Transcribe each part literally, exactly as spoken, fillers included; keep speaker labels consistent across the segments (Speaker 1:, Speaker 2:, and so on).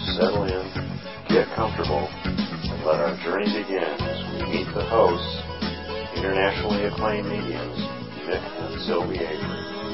Speaker 1: settle in, get comfortable, and let our journey begin as we meet the hosts, internationally acclaimed mediums, Mick and Sylvie Avery.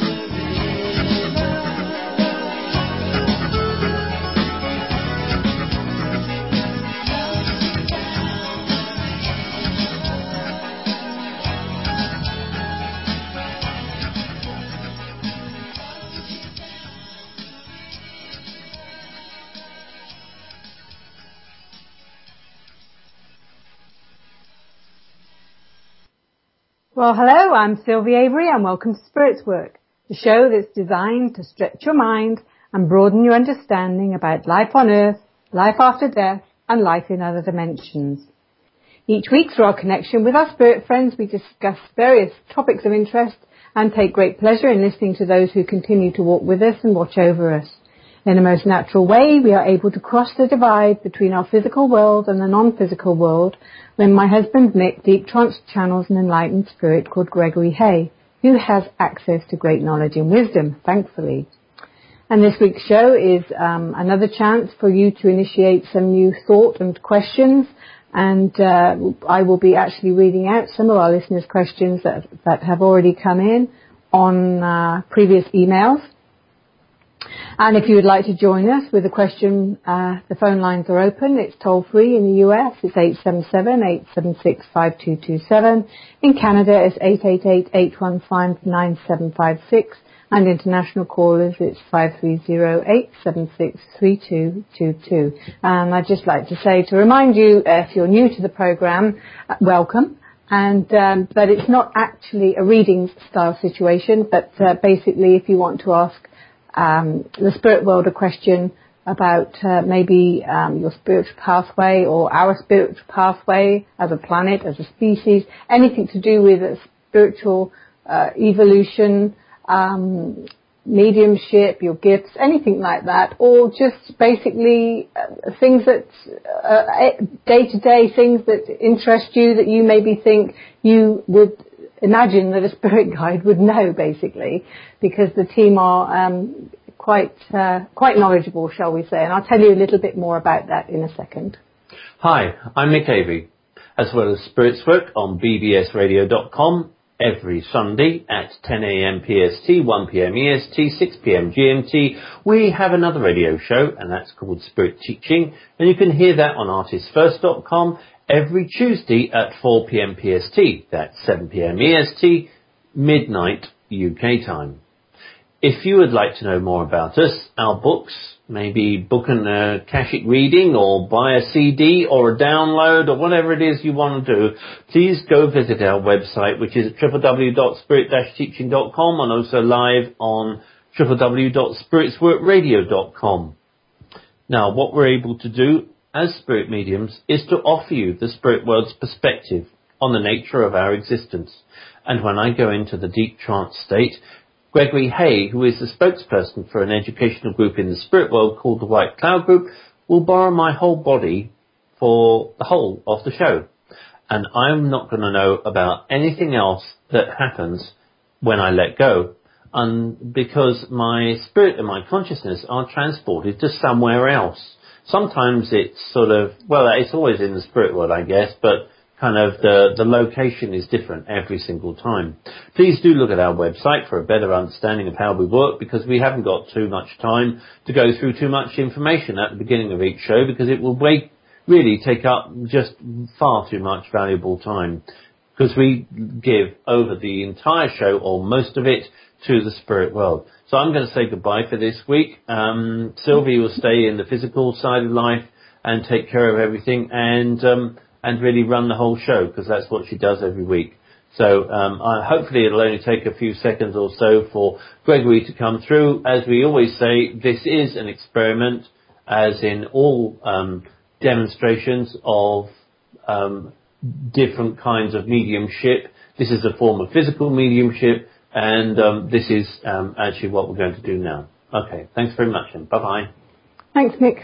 Speaker 2: Well, hello, I'm Sylvie Avery and welcome to Spirits Work, the show that's designed to stretch your mind and broaden your understanding about life on Earth, life after death, and life in other dimensions. Each week, through our connection with our spirit friends, we discuss various topics of interest and take great pleasure in listening to those who continue to walk with us and watch over us. In a most natural way, we are able to cross the divide between our physical world and the non-physical world when my husband Mick deep trance channels an enlightened spirit called Gregory Hay, who has access to great knowledge and wisdom, thankfully. And this week's show is um, another chance for you to initiate some new thought and questions. And uh, I will be actually reading out some of our listeners' questions that, that have already come in on uh, previous emails. And if you would like to join us with a question, uh, the phone lines are open. It's toll free in the U S. It's eight seven seven, eight seven six, five two two seven. In Canada, it's eight eight eight, eight one five, nine seven five six. And international callers, it's five three zero, eight seven six, three two two two. And I'd just like to say, to remind you, uh, if you're new to the program, uh, welcome. And um, but it's not actually a reading style situation, but uh, basically if you want to ask Um, the spirit world a question about uh, maybe um, your spiritual pathway or our spiritual pathway as a planet, as a species, anything to do with a spiritual uh, evolution, um, mediumship, your gifts, anything like that, or just basically uh, things that uh, day-to-day things that interest you that you maybe think you would imagine that a spirit guide would know, basically, because the team are um, quite uh, quite knowledgeable, shall we say, and I'll tell you a little bit more about that in a second.
Speaker 3: Hi, I'm Mick Avery, as well as Spirits Work on b b s radio dot com every Sunday at ten a.m. P S T, one p.m. E S T, six p.m. G M T. We have another radio show, and that's called Spirit Teaching, and you can hear that on artist first dot com every Tuesday at four p.m. P S T. That's seven p.m. E S T, midnight U K time. If you would like to know more about us, our books, maybe book an uh, Akashic reading or buy a C D or a download or whatever it is you want to do, please go visit our website, which is at w w w dot spirit dash teaching dot com, and also live on w w w dot spirits work radio dot com. Now, what we're able to do as spirit mediums is to offer you the spirit world's perspective on the nature of our existence. And when I go into the deep trance state, Gregory Hay, who is the spokesperson for an educational group in the spirit world called the White Cloud Group, will borrow my whole body for the whole of the show. And I'm not going to know about anything else that happens when I let go, and because my spirit and my consciousness are transported to somewhere else. Sometimes it's sort of, well, it's always in the spirit world, I guess, but kind of the, the location is different every single time. Please do look at our website for a better understanding of how we work, because we haven't got too much time to go through too much information at the beginning of each show, because it will wait, really take up just far too much valuable time, because we give over the entire show, or most of it, to the spirit world. So I'm going to say goodbye for this week. Um, Sylvie will stay in the physical side of life and take care of everything, and um, and really run the whole show, because that's what she does every week. So um, I, hopefully it'll only take a few seconds or so for Gregory to come through. As we always say, this is an experiment, as in all um, demonstrations of um, different kinds of mediumship. This is a form of physical mediumship, and um, this is um, actually what we're going to do now. Okay, thanks very much, and bye-bye.
Speaker 2: Thanks, Mick.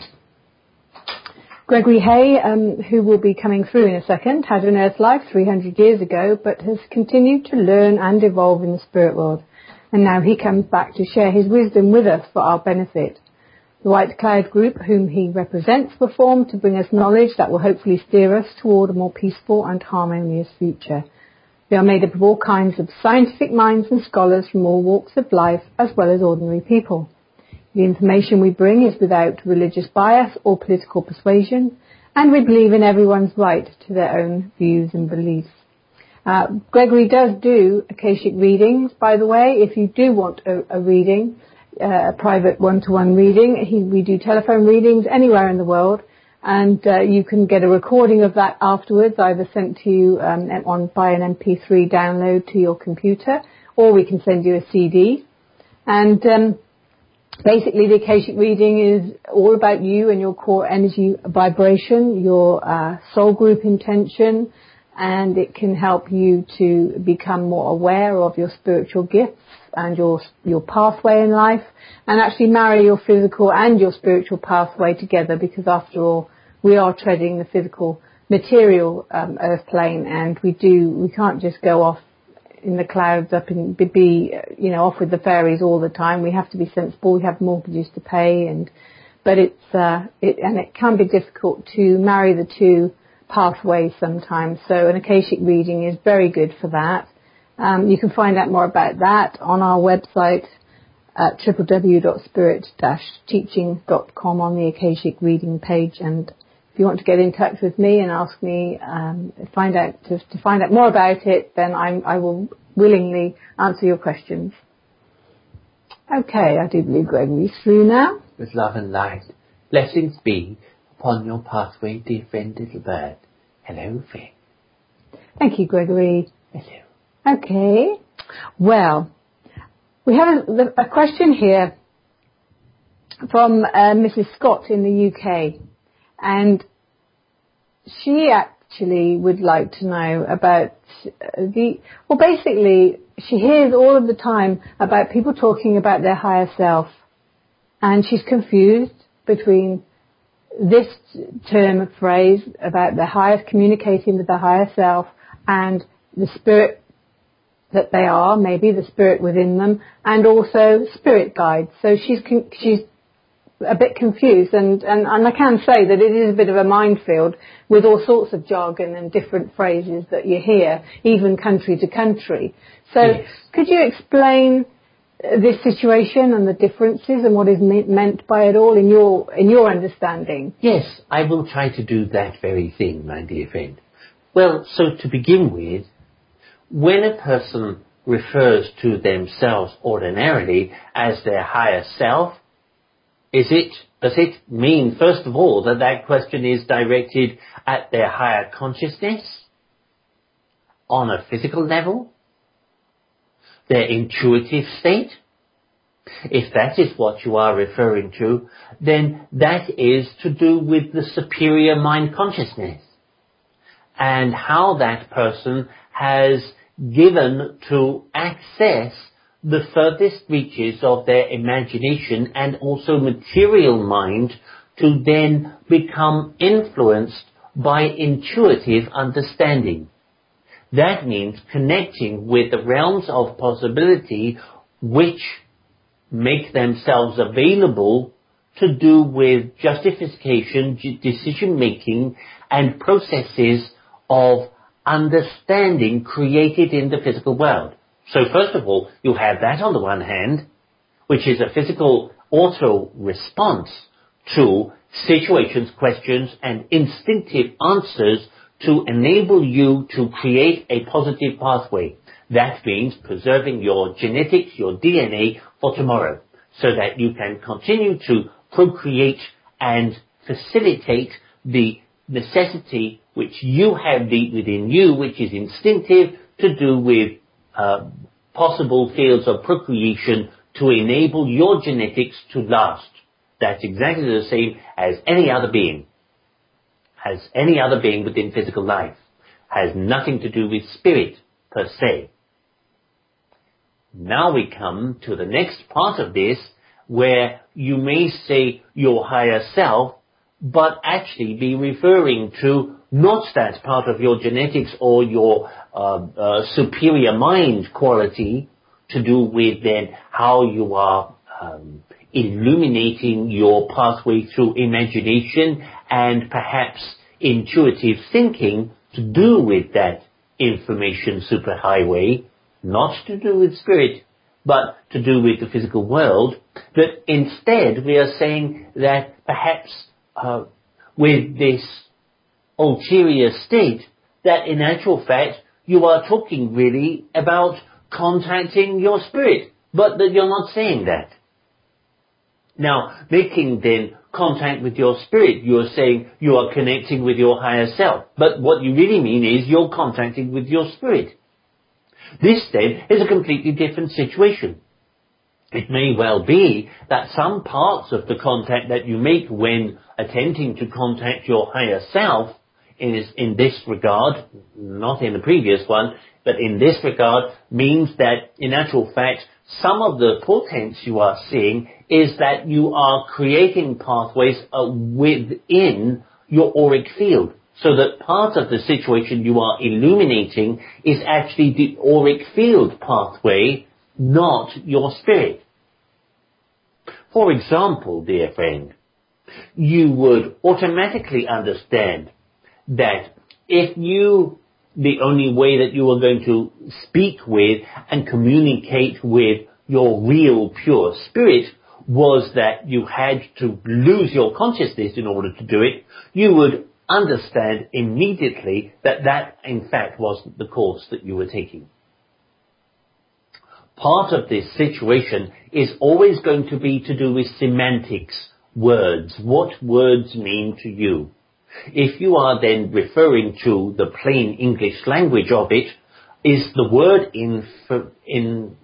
Speaker 2: Gregory Hay, um, who will be coming through in a second, had an Earth life three hundred years ago, but has continued to learn and evolve in the spirit world. And now he comes back to share his wisdom with us for our benefit. The White Cloud Group, whom he represents, were formed to bring us knowledge that will hopefully steer us toward a more peaceful and harmonious future. We are made up of all kinds of scientific minds and scholars from all walks of life, as well as ordinary people. The information we bring is without religious bias or political persuasion, and we believe in everyone's right to their own views and beliefs. Uh, Gregory does do Akashic readings, by the way. If you do want a, a reading, uh, a private one-to-one reading, he, we do telephone readings anywhere in the world, and uh, you can get a recording of that afterwards, either sent to you um, on by an M P three download to your computer, or we can send you a C D. And um, basically, the Akashic reading is all about you and your core energy vibration, your uh, soul group intention, and it can help you to become more aware of your spiritual gifts and your your pathway in life, and actually marry your physical and your spiritual pathway together, because after all, we are treading the physical material um, earth plane, and we do we can't just go off in the clouds up and be, you know, off with the fairies all the time. We have to be sensible. We have mortgages to pay, and but it's uh, it and it can be difficult to marry the two pathways sometimes. So an Akashic reading is very good for that. Um, you can find out more about that on our website at w w w dot spirit dash teaching dot com on the Akashic reading page. And if you want to get in touch with me and ask me, um, find out to, to find out more about it, then I'm, I will willingly answer your questions. Okay, I do believe Gregory's through now.
Speaker 3: With love and light, blessings be upon your pathway, dear friend, little bird. Hello, friend.
Speaker 2: Thank you, Gregory.
Speaker 3: Hello.
Speaker 2: Okay. Well, we have a, a question here from uh, Missus Scott in the U K, and she actually would like to know about the, well, basically, she hears all of the time about people talking about their higher self, and she's confused between this term, phrase about the highest, communicating with the higher self, and the spirit that they are, maybe the spirit within them, and also spirit guides. So she's she's a bit confused, and, and, and I can say that it is a bit of a minefield with all sorts of jargon and different phrases that you hear, even country to country. So yes. Could you explain this situation and the differences and what is me- meant by it all in your in your understanding?
Speaker 3: Yes, I will try to do that very thing, my dear friend. Well, so to begin with, when a person refers to themselves ordinarily as their higher self, is it, does it mean, first of all, that that question is directed at their higher consciousness on a physical level, their intuitive state? If that is what you are referring to, then that is to do with the superior mind consciousness and how that person has given to access the furthest reaches of their imagination and also material mind to then become influenced by intuitive understanding. That means connecting with the realms of possibility which make themselves available to do with justification, decision making, and processes of understanding created in the physical world. So first of all, you have that on the one hand, which is a physical auto response to situations, questions, and instinctive answers to enable you to create a positive pathway. That means preserving your genetics, your D N A for tomorrow, so that you can continue to procreate and facilitate the necessity which you have deep within you, which is instinctive, to do with uh, possible fields of procreation to enable your genetics to last. That's exactly the same as any other being, as any other being within physical life. Has nothing to do with spirit per se. Now we come to the next part of this, where you may say your higher self, but actually be referring to not that part of your genetics or your uh, uh, superior mind quality to do with then how you are um, illuminating your pathway through imagination and perhaps intuitive thinking to do with that information superhighway, not to do with spirit, but to do with the physical world, that instead we are saying that perhaps uh, with this ulterior state, that in actual fact you are talking really about contacting your spirit, but that you're not saying that. Now, making then contact with your spirit, you are saying you are connecting with your higher self, but what you really mean is you're contacting with your spirit. This then is a completely different situation. It may well be that some parts of the contact that you make when attempting to contact your higher self is in this regard, not in the previous one, but in this regard means that in actual fact some of the portents you are seeing is that you are creating pathways uh, within your auric field. So that part of the situation you are illuminating is actually the auric field pathway, not your spirit. For example, dear friend, you would automatically understand that if you, the only way that you are going to speak with and communicate with your real pure spirit was that you had to lose your consciousness in order to do it, you would understand immediately that that in fact wasn't the course that you were taking. Part of this situation is always going to be to do with semantics, words, what words mean to you. If you are then referring to the plain English language of it, is the word in, in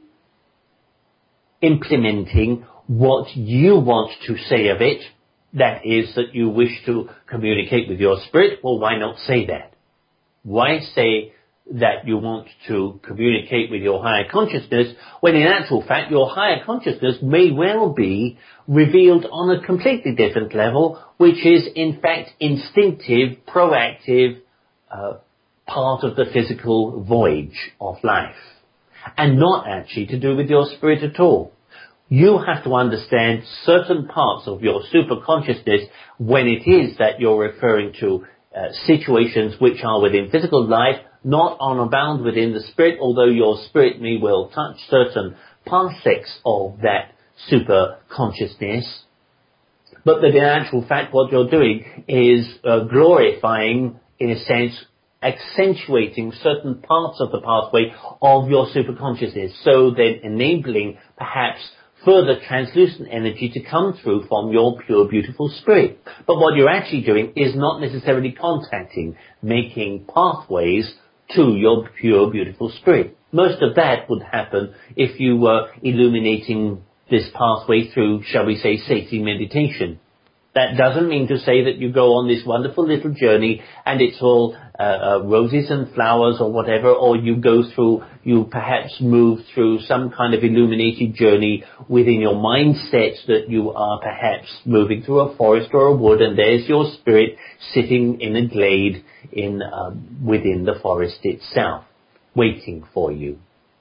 Speaker 3: implementing what you want to say of it, that is that you wish to communicate with your spirit, well, why not say that? Why say that you want to communicate with your higher consciousness when in actual fact your higher consciousness may well be revealed on a completely different level, which is in fact instinctive, proactive, uh, part of the physical voyage of life, and not actually to do with your spirit at all. You have to understand certain parts of your superconsciousness when it is that you're referring to uh, situations which are within physical life, not on a bound within the spirit, although your spirit may well touch certain parsecs of that superconsciousness. But that in actual fact what you're doing is uh, glorifying, in a sense, accentuating certain parts of the pathway of your superconsciousness, so then enabling perhaps further translucent energy to come through from your pure, beautiful spirit. But what you're actually doing is not necessarily contacting, making pathways to your pure, beautiful spirit. Most of that would happen if you were illuminating this pathway through, shall we say, safety meditation. That doesn't mean to say that you go on this wonderful little journey and it's all uh, uh, roses and flowers or whatever, or you go through, you perhaps move through some kind of illuminated journey within your mindset that you are perhaps moving through a forest or a wood and there's your spirit sitting in a glade in um, within the forest itself, waiting for you.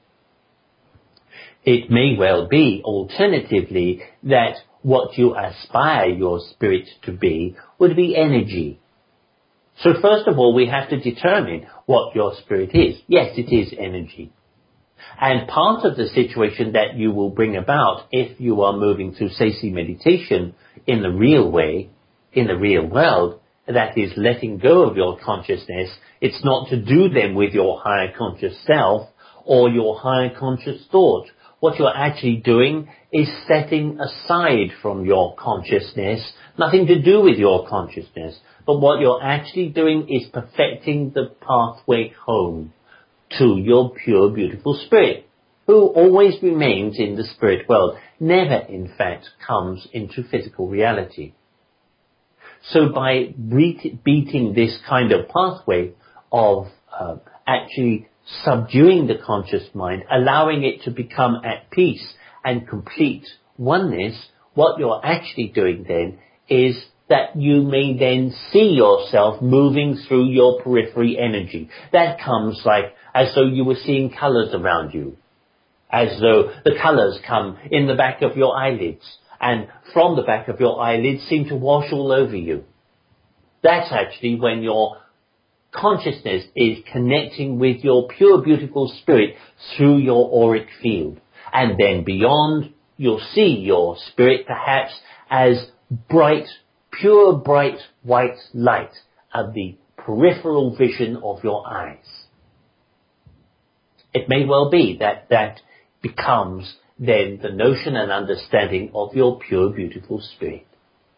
Speaker 3: It may well be, alternatively, that what you aspire your spirit to be would be energy. So first of all, we have to determine what your spirit is. Yes, it is energy. And part of the situation that you will bring about if you are moving through Sesi meditation in the real way, in the real world, that is letting go of your consciousness. It's not to do them with your higher conscious self or your higher conscious thought. What you're actually doing is setting aside from your consciousness, nothing to do with your consciousness, but what you're actually doing is perfecting the pathway home to your pure, beautiful spirit, who always remains in the spirit world, never in fact comes into physical reality. So by beating this kind of pathway of uh, actually subduing the conscious mind, allowing it to become at peace and complete oneness, what you're actually doing then is that you may then see yourself moving through your periphery energy. That comes like as though you were seeing colors around you, as though the colors come in the back of your eyelids, and from the back of your eyelids seem to wash all over you. That's actually when your consciousness is connecting with your pure, beautiful spirit through your auric field. And then beyond, you'll see your spirit perhaps as bright, pure, bright white light at the peripheral vision of your eyes. It may well be that that becomes then the notion and understanding of your pure, beautiful spirit.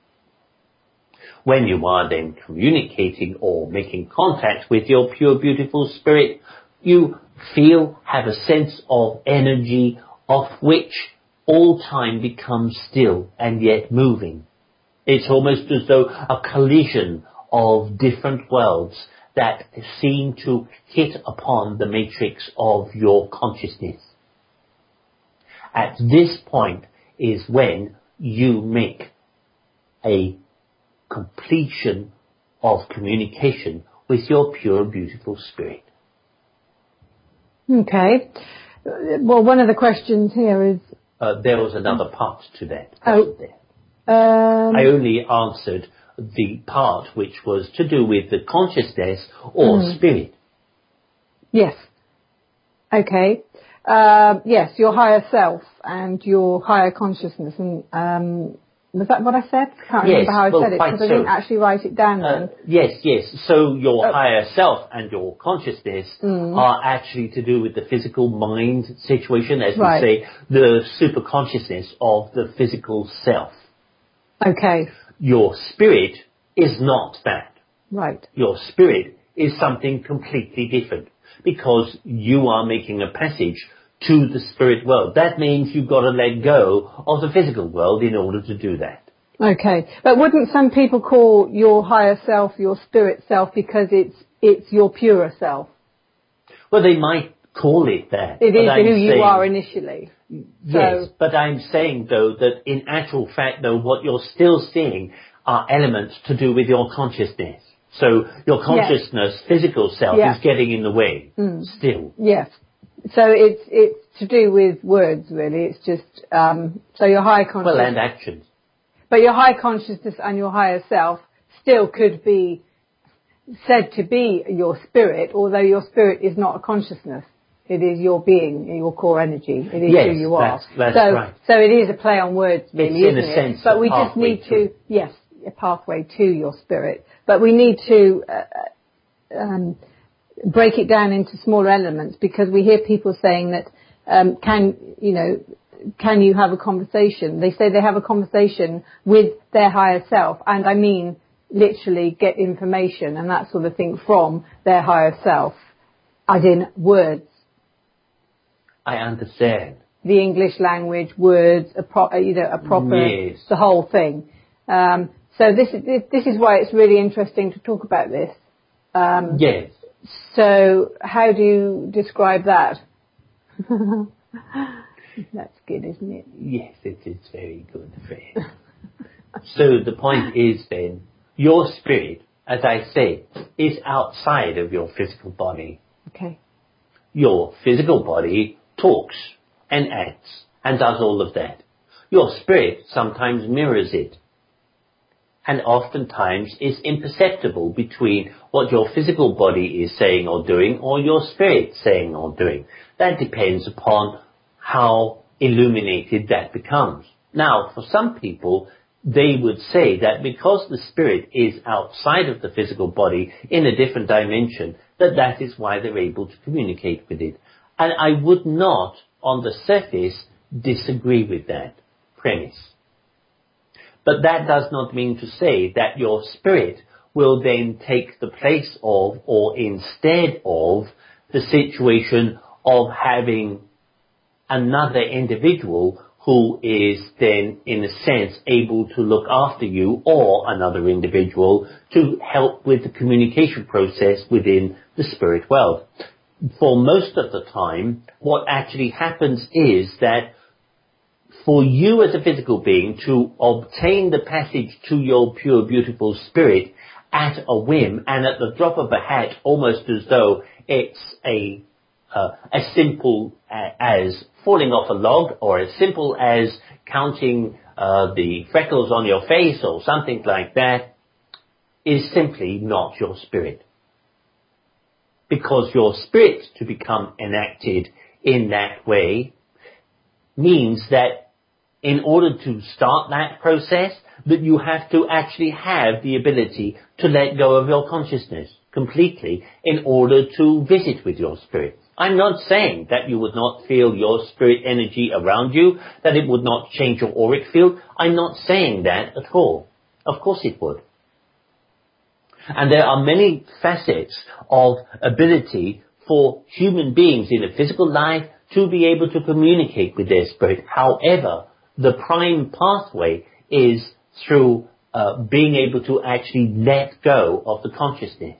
Speaker 3: When you are then communicating or making contact with your pure, beautiful spirit, you feel, have a sense of energy of which all time becomes still and yet moving. It's almost as though a collision of different worlds that seem to hit upon the matrix of your consciousness. At this point is when you make a completion of communication with your pure, beautiful spirit.
Speaker 2: Okay. Well, one of the questions here is...
Speaker 3: Uh, there was another part to that.
Speaker 2: Oh.
Speaker 3: There?
Speaker 2: Um,
Speaker 3: I only answered the part which was to do with the consciousness or mm. spirit.
Speaker 2: Yes. Okay. Uh, yes, your higher self and your higher consciousness. And um, was that what I said? I can't
Speaker 3: yes,
Speaker 2: remember how I
Speaker 3: well,
Speaker 2: said it because so. I didn't actually write it down
Speaker 3: uh,
Speaker 2: then.
Speaker 3: Yes, yes. So your
Speaker 2: oh.
Speaker 3: higher self and your consciousness mm. are actually to do with the physical mind situation, as
Speaker 2: right.
Speaker 3: we say, the super consciousness of the physical self.
Speaker 2: Okay.
Speaker 3: Your spirit is not that.
Speaker 2: Right.
Speaker 3: Your spirit is something completely different because you are making a passage to the spirit world. That means you've got to let go of the physical world in order to do that.
Speaker 2: Okay. But wouldn't some people call your higher self your spirit self because it's it's your purer self?
Speaker 3: Well, they might call it that.
Speaker 2: It is who you
Speaker 3: saying,
Speaker 2: are initially.
Speaker 3: Yes,
Speaker 2: so,
Speaker 3: but I'm saying, though, that in actual fact, though, what you're still seeing are elements to do with your consciousness. So your consciousness, yes. physical self, yes. is getting in the way mm. still.
Speaker 2: Yes. So it's it's to do with words, really. It's just, um, so your higher consciousness...
Speaker 3: Well, and actions.
Speaker 2: But your higher consciousness and your higher self still could be said to be your spirit, although your spirit is not a consciousness. It is your being, your core energy. It is
Speaker 3: yes,
Speaker 2: who you are.
Speaker 3: That's, that's
Speaker 2: so,
Speaker 3: right.
Speaker 2: So it is a play on words, really,
Speaker 3: it's
Speaker 2: isn't
Speaker 3: in a
Speaker 2: it?
Speaker 3: sense
Speaker 2: But we just need to, yes, a pathway to your spirit. But we need to uh, um, break it down into smaller elements because we hear people saying that um, can, you know, can you have a conversation? They say they have a conversation with their higher self, and I mean literally get information and that sort of thing from their higher self, as in words.
Speaker 3: I understand.
Speaker 2: The English language, words, a pro- you know, a proper,
Speaker 3: yes.
Speaker 2: the whole thing. Um, so this is this is why it's really interesting to talk about this. Um,
Speaker 3: yes.
Speaker 2: So how do you describe that? That's good, isn't it?
Speaker 3: Yes, it is very good. So the point is then, your spirit, as I say, is outside of your physical body.
Speaker 2: Okay.
Speaker 3: Your physical body talks and acts and does all of that. Your spirit sometimes mirrors it and oftentimes is imperceptible between what your physical body is saying or doing or your spirit saying or doing. That depends upon how illuminated that becomes. Now, for some people, they would say that because the spirit is outside of the physical body in a different dimension, that that is why they're able to communicate with it. And I would not, on the surface, disagree with that premise. But that does not mean to say that your spirit will then take the place of or instead of the situation of having another individual who is then, in a sense, able to look after you or another individual to help with the communication process within the spirit world. For most of the time, what actually happens is that for you as a physical being to obtain the passage to your pure, beautiful spirit at a whim and at the drop of a hat, almost as though it's a uh, as simple as falling off a log or as simple as counting uh, the freckles on your face or something like that is simply not your spirit. Because your spirit to become enacted in that way means that in order to start that process, that you have to actually have the ability to let go of your consciousness completely in order to visit with your spirit. I'm not saying that you would not feel your spirit energy around you, that it would not change your auric field. I'm not saying that at all. Of course it would. And there are many facets of ability for human beings in a physical life to be able to communicate with their spirit. However, the prime pathway is through uh, being able to actually let go of the consciousness.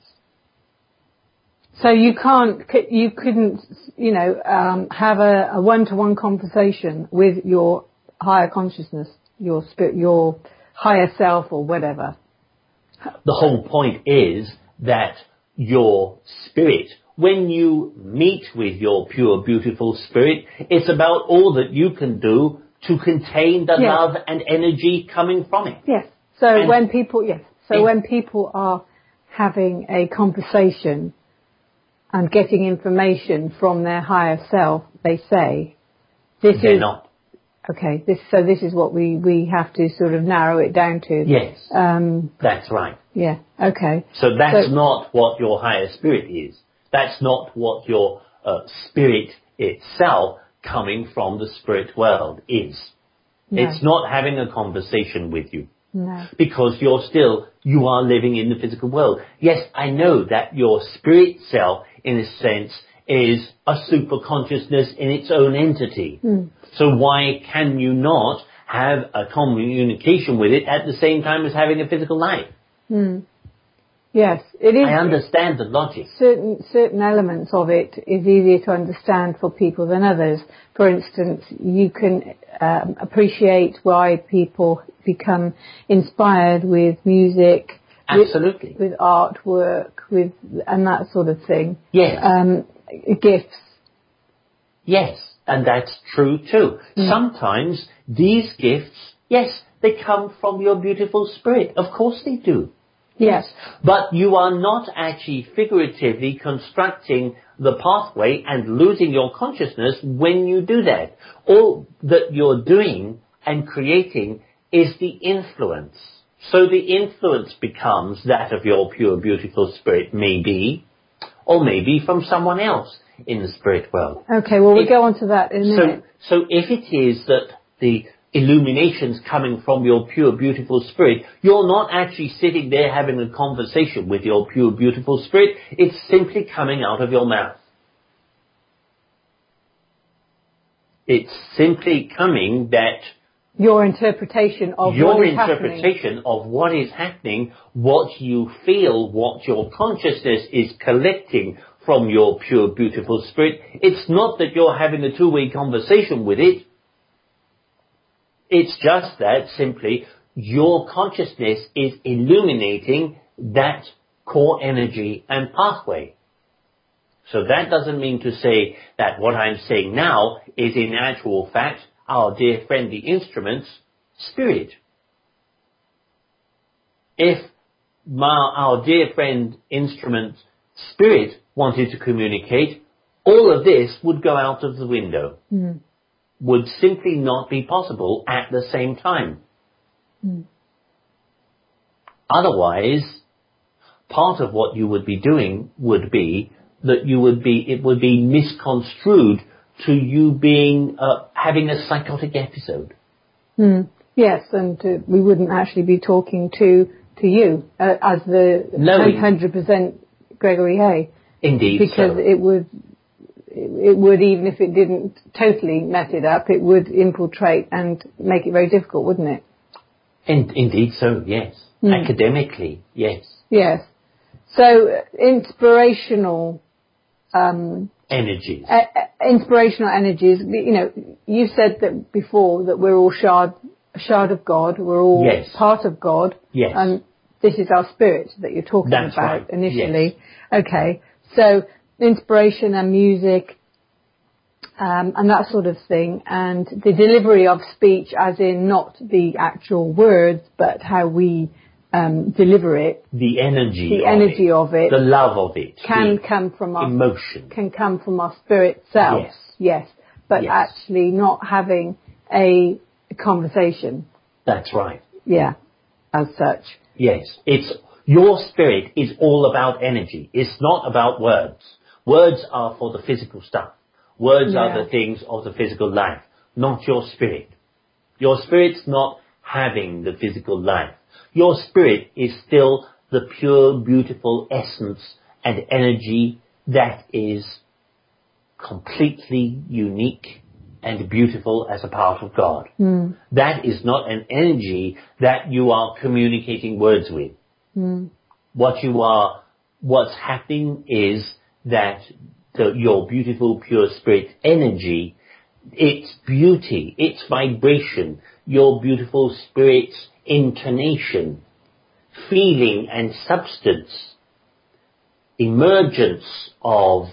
Speaker 2: So you can't, you couldn't, you know, um, have a, a one-to-one conversation with your higher consciousness, your spirit, your higher self or whatever.
Speaker 3: The whole point is that your spirit, when you meet with your pure, beautiful spirit, it's about all that you can do to contain the
Speaker 2: yes.
Speaker 3: love and energy coming from it.
Speaker 2: Yes. So
Speaker 3: and
Speaker 2: when people, yes. So
Speaker 3: it,
Speaker 2: when people are having a conversation and getting information from their higher self, they say, this
Speaker 3: they're
Speaker 2: is,
Speaker 3: not.
Speaker 2: Okay, this, so this is what we, we have to sort of narrow it down to.
Speaker 3: Yes,
Speaker 2: um,
Speaker 3: that's right.
Speaker 2: Yeah, okay.
Speaker 3: So that's
Speaker 2: so,
Speaker 3: not what your higher spirit is. That's not what your uh, spirit itself coming from the spirit world is.
Speaker 2: No.
Speaker 3: It's not having a conversation with you.
Speaker 2: No.
Speaker 3: Because you're still, you are living in the physical world. Yes, I know that your spirit self, in a sense, is a super consciousness in its own entity.
Speaker 2: Mm.
Speaker 3: So why can you not have a communication with it at the same time as having a physical life?
Speaker 2: Mm. Yes, it is.
Speaker 3: I understand the logic.
Speaker 2: Certain certain elements of it is easier to understand for people than others. For instance, you can um, appreciate why people become inspired with music,
Speaker 3: Absolutely,
Speaker 2: with, with artwork, with and that sort of thing.
Speaker 3: Yes.
Speaker 2: Um, gifts.
Speaker 3: Yes, and that's true too. Mm. Sometimes these gifts, yes, they come from your beautiful spirit. Of course they do.
Speaker 2: Yes.
Speaker 3: But you are not actually figuratively constructing the pathway and losing your consciousness when you do that. All that you're doing and creating is the influence. So the influence becomes that of your pure, beautiful spirit, maybe, or maybe from someone else in the spirit world.
Speaker 2: Okay, well, we'll
Speaker 3: if,
Speaker 2: go on to that in a minute.
Speaker 3: So, so if it is that the illuminations coming from your pure, beautiful spirit, you're not actually sitting there having a conversation with your pure, beautiful spirit. It's simply coming out of your mouth. It's simply coming that
Speaker 2: your interpretation of
Speaker 3: your
Speaker 2: what is
Speaker 3: interpretation
Speaker 2: happening.
Speaker 3: of what is happening, what you feel, what your consciousness is collecting from your pure, beautiful spirit. It's not that you're having a two-way conversation with it. It's just that simply your consciousness is illuminating that core energy and pathway. So that doesn't mean to say that what I'm saying now is in actual fact our dear friend the instrument's spirit. If my, our dear friend instrument's spirit wanted to communicate, all of this would go out of the window. Mm. Would simply not be possible at the same time. Mm. Otherwise, part of what you would be doing would be that you would be, it would be misconstrued to you being, uh, having a psychotic episode.
Speaker 2: Mm. Yes, and uh, we wouldn't actually be talking to, to you uh, as the one hundred percent Gregory Hay.
Speaker 3: Indeed.
Speaker 2: Because
Speaker 3: so.
Speaker 2: it would, it would, even if it didn't totally mess it up, it would infiltrate and make it very difficult, wouldn't it?
Speaker 3: In, indeed so, yes. Mm. Academically, yes.
Speaker 2: Yes. So, inspirational... Um,
Speaker 3: energies.
Speaker 2: Uh, inspirational energies. You know, you said that before that we're all shard, a shard of God. We're all
Speaker 3: yes.
Speaker 2: part of God.
Speaker 3: Yes.
Speaker 2: And this is our spirit that you're talking
Speaker 3: That's
Speaker 2: about
Speaker 3: right.
Speaker 2: initially.
Speaker 3: Yes.
Speaker 2: Okay. So, inspiration and music um, and that sort of thing. And the delivery of speech, as in not the actual words, but how we um, deliver it.
Speaker 3: The energy,
Speaker 2: the
Speaker 3: of,
Speaker 2: energy
Speaker 3: it,
Speaker 2: of it,
Speaker 3: the love of it,
Speaker 2: can come from our
Speaker 3: emotion,
Speaker 2: can come from our spirit self.
Speaker 3: Yes,
Speaker 2: yes, but
Speaker 3: yes.
Speaker 2: actually not having a conversation.
Speaker 3: That's right.
Speaker 2: Yeah, as such.
Speaker 3: Yes, it's your spirit is all about energy. It's not about words. Words are for the physical stuff. Words
Speaker 2: Yeah.
Speaker 3: are the things of the physical life, not your spirit. Your spirit's not having the physical life. Your spirit is still the pure, beautiful essence and energy that is completely unique and beautiful as a part of God.
Speaker 2: Mm.
Speaker 3: That is not an energy that you are communicating words with.
Speaker 2: Mm.
Speaker 3: What you are, what's happening is that the, your beautiful, pure spirit energy, its beauty, its vibration, your beautiful spirit's intonation, feeling and substance, emergence of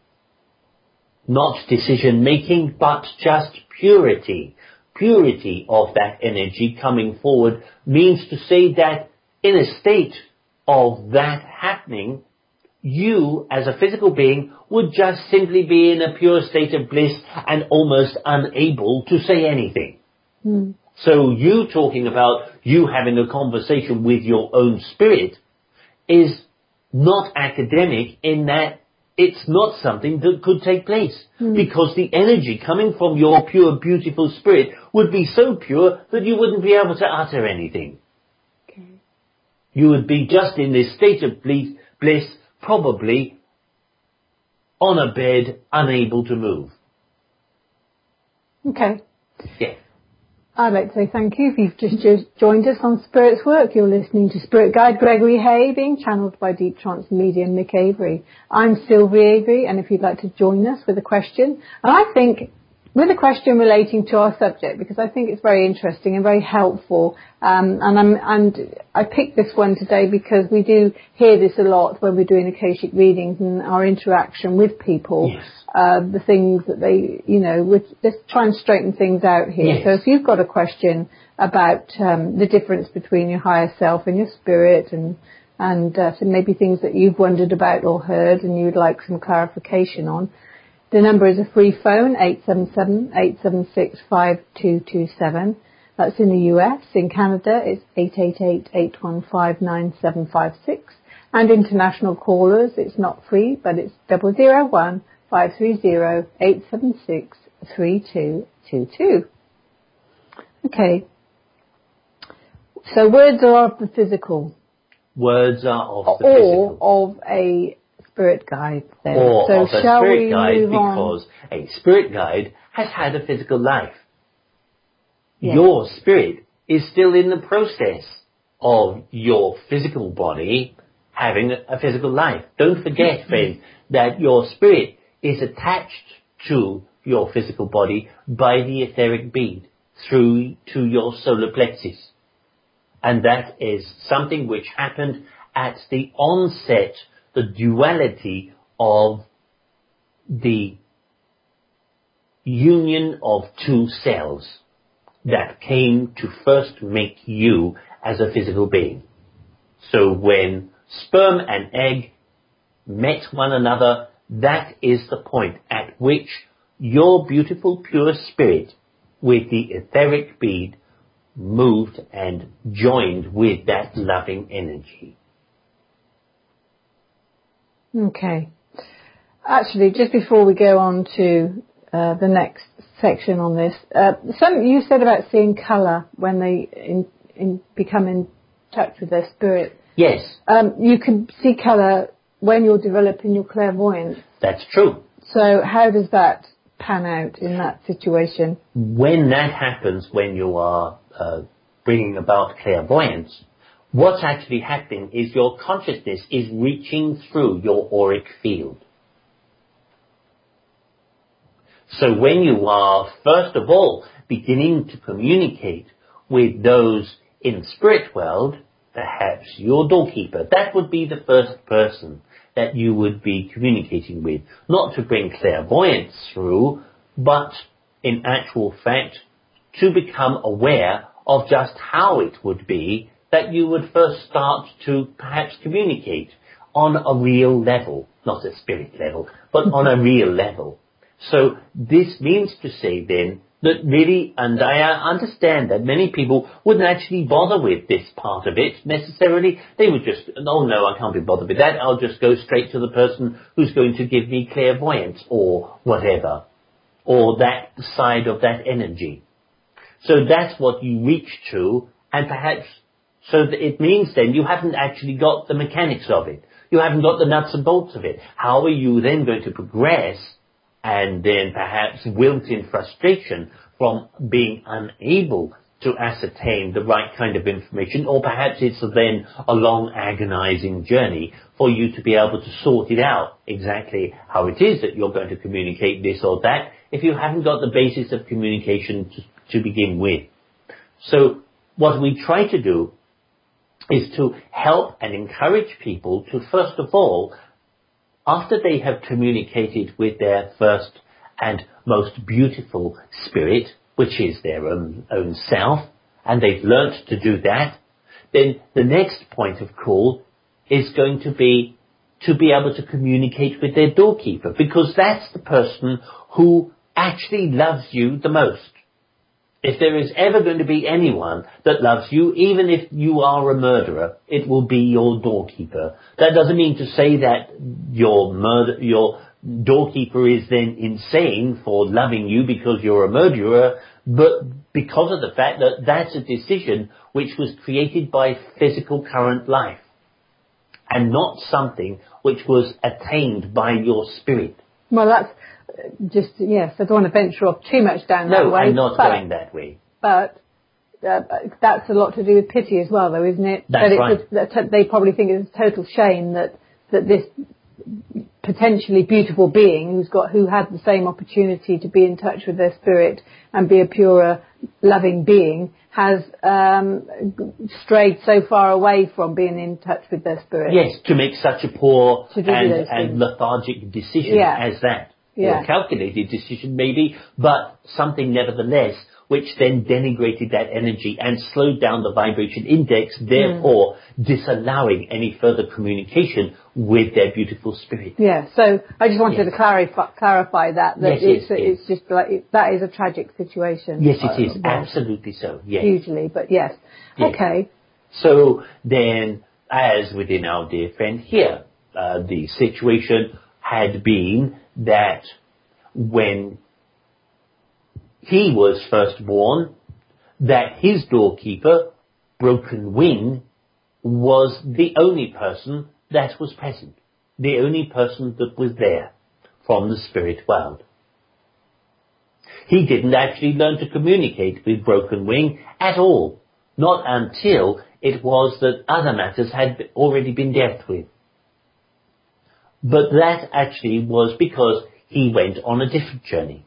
Speaker 3: not decision making, but just purity. Purity of that energy coming forward means to say that in a state of that happening, you as a physical being would just simply be in a pure state of bliss and almost unable to say anything.
Speaker 2: Mm.
Speaker 3: So you talking about you having a conversation with your own spirit is not academic in that it's not something that could take place. Mm. Because the energy coming from your pure, beautiful spirit would be so pure that you wouldn't be able to utter anything.
Speaker 2: Okay.
Speaker 3: You would be just in this state of bliss, bliss, probably on a bed, unable to move.
Speaker 2: Okay.
Speaker 3: Yeah.
Speaker 2: I'd like to say thank you if you've just, just joined us on Spirit's Work. You're listening to Spirit Guide Gregory Hay, being channeled by Deep Trance Medium Mick Avery. I'm Sylvie Avery, and if you'd like to join us with a question, and I think with a question relating to our subject, because I think it's very interesting and very helpful, um, and, I'm, and I picked this one today because we do hear this a lot when we're doing Akashic readings and our interaction with people.
Speaker 3: Yes.
Speaker 2: Uh, the things that they, you know, with, let's try and straighten things out here.
Speaker 3: Yes.
Speaker 2: So if you've got a question about um, the difference between your higher self and your spirit, and and uh, so maybe things that you've wondered about or heard and you'd like some clarification on, the number is a free phone, eight seven seven, eight seven six, five two two seven. That's in the U S. In Canada, it's eight eight eight, eight one five, nine seven five six. And international callers, it's not free, but it's double zero one five three zero, eight seven six, three two two two. Okay. So words are of the physical.
Speaker 3: Words are of the
Speaker 2: or
Speaker 3: physical.
Speaker 2: Or of a spirit guide then.
Speaker 3: Or
Speaker 2: so
Speaker 3: of a
Speaker 2: shall
Speaker 3: spirit
Speaker 2: we
Speaker 3: guide,
Speaker 2: move
Speaker 3: because
Speaker 2: on?
Speaker 3: a spirit guide has had a physical life.
Speaker 2: Yes.
Speaker 3: Your spirit is still in the process of your physical body having a physical life. Don't forget, friend, that your spirit is attached to your physical body by the etheric bead through to your solar plexus. And that is something which happened at the onset, the duality of the union of two cells that came to first make you as a physical being. So when sperm and egg met one another, that is the point at which your beautiful pure spirit with the etheric bead moved and joined with that loving energy.
Speaker 2: Okay. Actually, just before we go on to uh, the next section on this, uh, some you said about seeing colour when they in, in become in touch with their spirit.
Speaker 3: Yes.
Speaker 2: Um, you can see colour when you're developing your clairvoyance.
Speaker 3: That's true.
Speaker 2: So how does that pan out in that situation?
Speaker 3: When that happens, when you are uh, bringing about clairvoyance, what's actually happening is your consciousness is reaching through your auric field. So when you are, first of all, beginning to communicate with those in the spirit world, perhaps your doorkeeper, that would be the first person that you would be communicating with. Not to bring clairvoyance through, but in actual fact, to become aware of just how it would be that you would first start to perhaps communicate on a real level, not a spirit level, but on a real level. So this means to say then that really, and I understand that many people wouldn't actually bother with this part of it necessarily. They would just, oh no, I can't be bothered with that. I'll just go straight to the person who's going to give me clairvoyance or whatever, or that side of that energy. So that's what you reach to, and perhaps, so that it means then you haven't actually got the mechanics of it. You haven't got the nuts and bolts of it. How are you then going to progress and then perhaps wilt in frustration from being unable to ascertain the right kind of information, or perhaps it's then a long agonizing journey for you to be able to sort it out exactly how it is that you're going to communicate this or that if you haven't got the basis of communication to, to begin with. So what we try to do is to help and encourage people to, first of all, after they have communicated with their first and most beautiful spirit, which is their own, own self, and they've learnt to do that, then the next point of call is going to be to be able to communicate with their doorkeeper, because that's the person who actually loves you the most. If there is ever going to be anyone that loves you, even if you are a murderer, it will be your doorkeeper. That doesn't mean to say that your murder, your doorkeeper is then insane for loving you because you're a murderer, but because of the fact that that's a decision which was created by physical current life, and not something which was attained by your spirit.
Speaker 2: Well, that's just, yes, I don't want to venture off too much down
Speaker 3: no,
Speaker 2: that way.
Speaker 3: No, I'm not
Speaker 2: but,
Speaker 3: going that way.
Speaker 2: But uh, that's a lot to do with pity as well, though, isn't it?
Speaker 3: That's
Speaker 2: that it
Speaker 3: right.
Speaker 2: was, that they probably think it's a total shame that, that this potentially beautiful being who's got, who had the same opportunity to be in touch with their spirit and be a purer, loving being, has um, strayed so far away from being in touch with their spirit.
Speaker 3: Yes, to make such a poor and, and
Speaker 2: things.
Speaker 3: lethargic decision
Speaker 2: yeah.
Speaker 3: as that.
Speaker 2: Yeah.
Speaker 3: Or a calculated decision maybe, but something nevertheless which then denigrated that energy and slowed down the vibration index, therefore mm. disallowing any further communication with their beautiful spirit.
Speaker 2: Yeah, so I just wanted yes. to clarify, clarify that, that
Speaker 3: yes,
Speaker 2: it's,
Speaker 3: yes,
Speaker 2: it's
Speaker 3: yes.
Speaker 2: just like, it, that is a tragic situation.
Speaker 3: Yes, it is,
Speaker 2: uh,
Speaker 3: absolutely so, yes.
Speaker 2: Hugely, but yes.
Speaker 3: yes.
Speaker 2: Okay.
Speaker 3: So then, as within our dear friend here, uh, the situation had been that when he was first born, that his doorkeeper, Broken Wing, was the only person that was present, the only person that was there from the spirit world. He didn't actually learn to communicate with Broken Wing at all, not until it was that other matters had already been dealt with. But that actually was because he went on a different journey.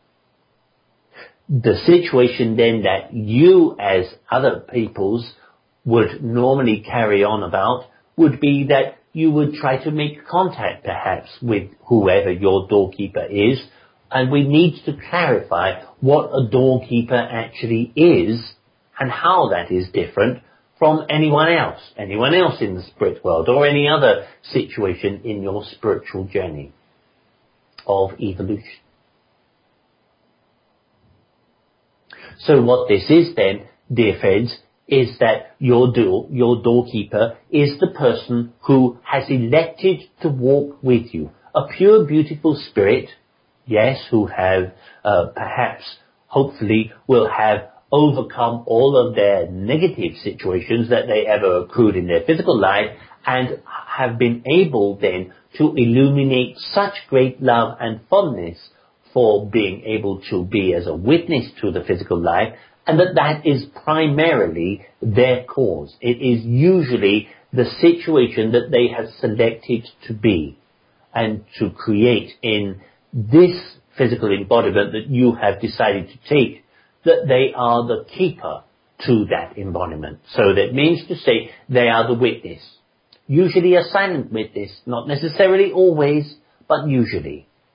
Speaker 3: The situation then that you as other peoples would normally carry on about would be that you would try to make contact perhaps with whoever your doorkeeper is, and we need to clarify what a doorkeeper actually is and how that is different from anyone else, anyone else in the spirit world, or any other situation in your spiritual journey of evolution. So what this is then, dear friends, is that your door, your doorkeeper is the person who has elected to walk with you. A pure, beautiful spirit, yes, who have uh, perhaps, hopefully, will have overcome all of their negative situations that they ever accrued in their physical life, and have been able then to illuminate such great love and fondness for being able to be as a witness to the physical life, and that that is primarily their cause. It is usually the situation that they have selected to be and to create in this physical embodiment that you have decided to take, that they are the keeper to that embodiment. So that means to say they are the witness. Usually a silent witness, not necessarily always, but usually.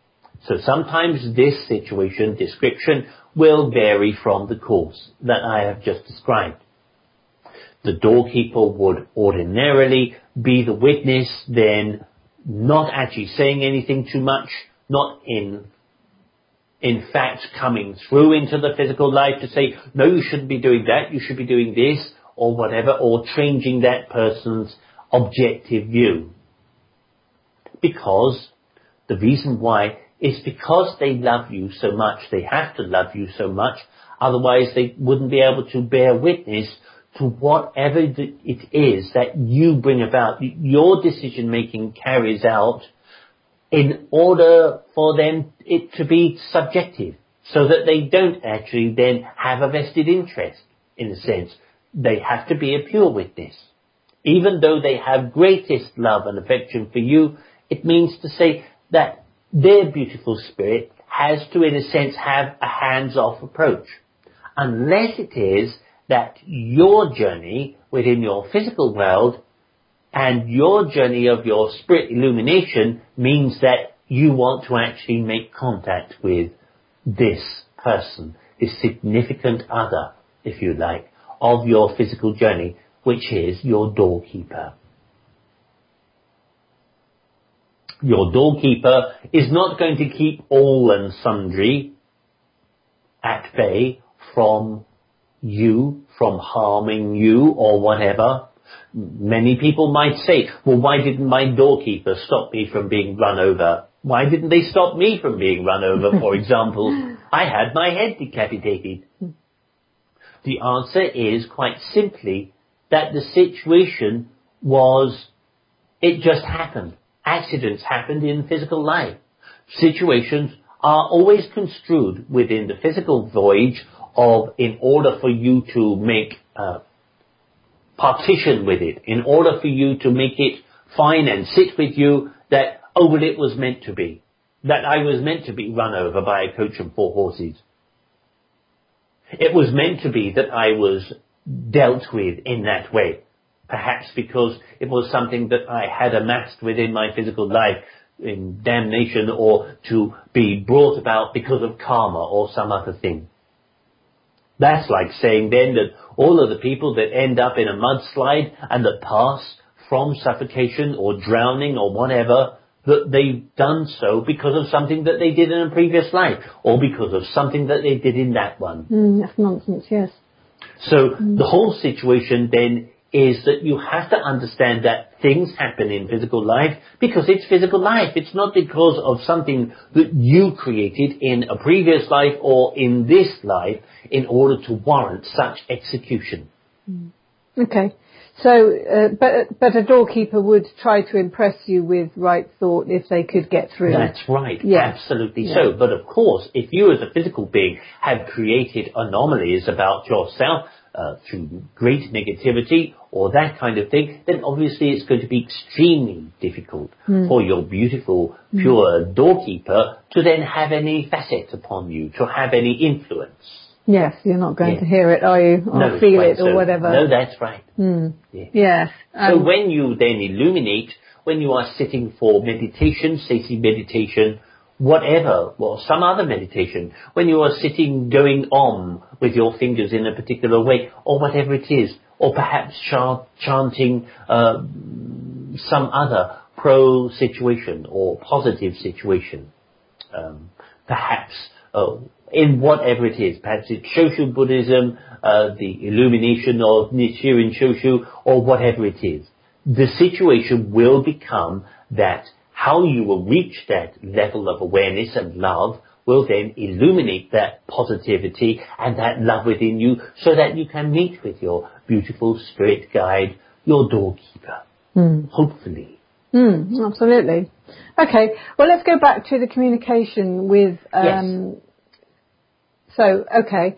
Speaker 3: So sometimes this situation description will vary from the course that I have just described. The doorkeeper would ordinarily be the witness, then not actually saying anything too much, not in in fact coming through into the physical life to say, no, you shouldn't be doing that, you should be doing this, or whatever, or changing that person's objective view. Because, the reason why is because they love you so much, they have to love you so much, otherwise they wouldn't be able to bear witness to whatever it is that you bring about. Your decision making carries out in order for them it to be subjective, so that they don't actually then have a vested interest, in a sense. They have to be a pure witness. Even though they have greatest love and affection for you, it means to say that their beautiful spirit has to, in a sense, have a hands-off approach. Unless it is that your journey within your physical world and your journey of your spirit illumination means that you want to actually make contact with this person, this significant other, if you like, of your physical journey, which is your doorkeeper. Your doorkeeper is not going to keep all and sundry at bay from you, from harming you or whatever. Many people might say, well, why didn't my doorkeeper stop me from being run over? Why didn't they stop me from being run over, for example? I had my head decapitated. The answer is quite simply that the situation was, it just happened. Accidents happened in physical life. Situations are always construed within the physical voyage of, in order for you to make uh, partition with it, in order for you to make it fine and sit with you, that, oh, well, it was meant to be. That I was meant to be run over by a coach and four horses. It was meant to be that I was dealt with in that way. Perhaps because it was something that I had amassed within my physical life in damnation, or to be brought about because of karma or some other thing. That's like saying then that all of the people that end up in a mudslide and that pass from suffocation or drowning or whatever, that they've done so because of something that they did in a previous life, or because of something that they did in that one.
Speaker 2: Mm, that's nonsense, yes.
Speaker 3: So mm. the whole situation then is that you have to understand that things happen in physical life because it's physical life. It's not because of something that you created in a previous life or in this life in order to warrant such execution.
Speaker 2: Mm. Okay. So, uh, but but a doorkeeper would try to impress you with right thought if they could get through.
Speaker 3: That's right.
Speaker 2: Yeah.
Speaker 3: Absolutely
Speaker 2: yeah.
Speaker 3: so. But of course, if you as a physical being have created anomalies about yourself, Uh, through great negativity or that kind of thing, then obviously it's going to be extremely difficult mm. for your beautiful, pure mm. doorkeeper to then have any facet upon you, to have any influence.
Speaker 2: Yes, you're not going yeah. to hear it, are you? Or
Speaker 3: no,
Speaker 2: feel it
Speaker 3: so.
Speaker 2: or whatever.
Speaker 3: No, that's right.
Speaker 2: Mm.
Speaker 3: Yeah.
Speaker 2: Yes. Um,
Speaker 3: so when you then illuminate, when you are sitting for meditation, Sesi meditation, whatever, well, some other meditation, when you are sitting going on with your fingers in a particular way, or whatever it is, or perhaps ch- chanting uh, some other pro-situation or positive situation, um, perhaps uh, in whatever it is, perhaps it's Shoshu Buddhism, uh, the illumination of Nichiren Shoshu, or whatever it is. The situation will become that how you will reach that level of awareness and love will then illuminate that positivity and that love within you so that you can meet with your beautiful spirit guide, your doorkeeper. Mm. Hopefully.
Speaker 2: Mm, absolutely. Okay, well, let's go back to the communication with... Um, yes. So, okay.